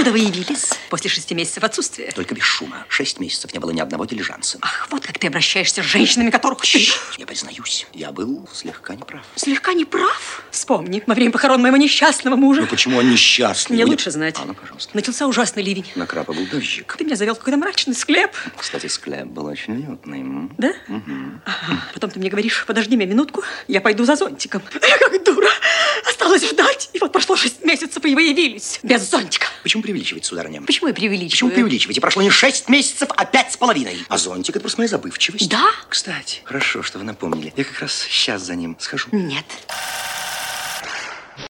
Откуда вы явились после 6 месяцев отсутствия? Только без шума. 6 месяцев не было ни одного дилижанса. Ах, вот как ты обращаешься с женщинами, которых ты... Я признаюсь, я был слегка неправ. Слегка неправ? Вспомни, во время похорон моего несчастного мужа. Ну почему он несчастный? Мне лучше знать. Ну, пожалуйста. Начался ужасный ливень. Накрапывал дождик. Ты меня завел в какой-то мрачный склеп. Кстати, склеп был очень уютный. Да? Ага. Потом ты мне говоришь, подожди меня минутку, я пойду за зонтиком. Я как дура. Осталось ждать. И вот прошло 6 месяцев, и вы явились. Без зонтика. Почему преувеличивать, сударыня? Почему я преувеличиваю? Почему преувеличиваете? Прошло не 6 месяцев, а 5,5. А зонтик — это просто моя забывчивость. Да? Кстати, хорошо, что вы напомнили. Я как раз сейчас за ним схожу. Нет.